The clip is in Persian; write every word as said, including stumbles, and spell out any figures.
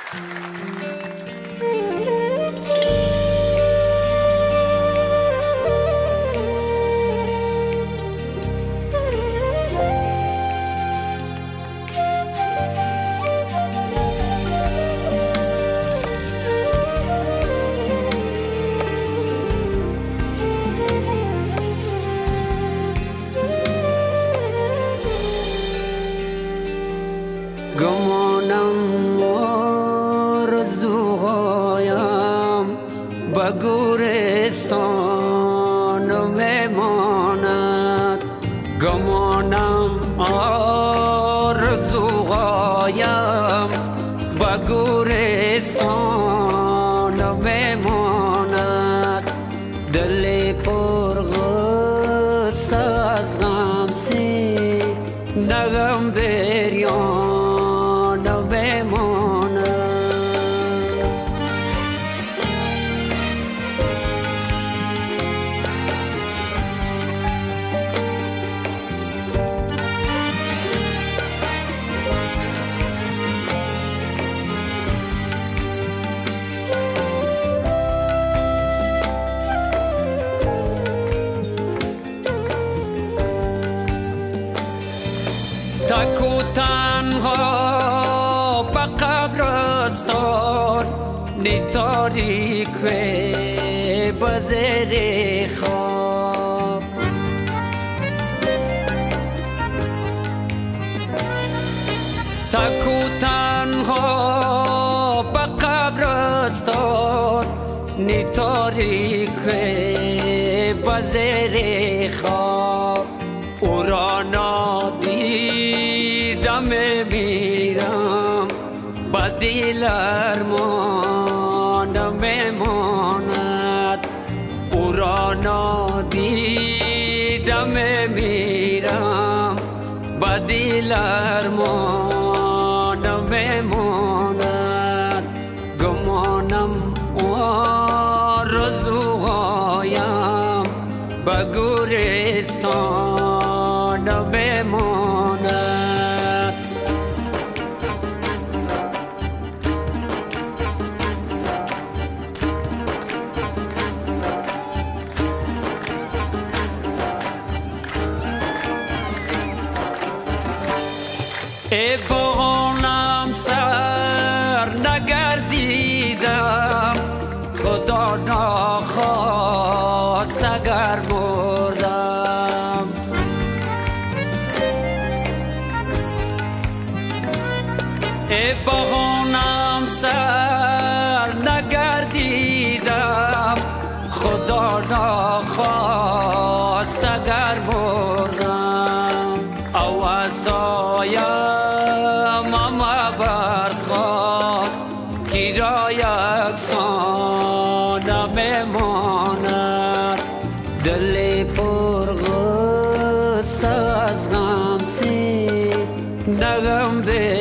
گمانم آرزوهایم به گورستان میماند، گمانم آرزوهایم به گورستان میماند، دل پر غصه از غم سی نغم بریان تک و تنها به قبرستان نی تاریک و به زیر خواب، تک و تنها به قبرستان نی تاریک و به زیر خواب، او را نادیدم میمیرم به دل ارمانم میماند، او را نادیدم میمیرم به دل ارمانم میماند، گمانم آرزوهایم به گورستان بماند. ای بانم سر نگردیدم، خدا نخواست اگر مردم، ای بانم سر نگردیدم، خدا نخواست اگر مردم، او عصایم اما برخواب کی را یکسان میماند، دل پر غصه از غم سی نغم به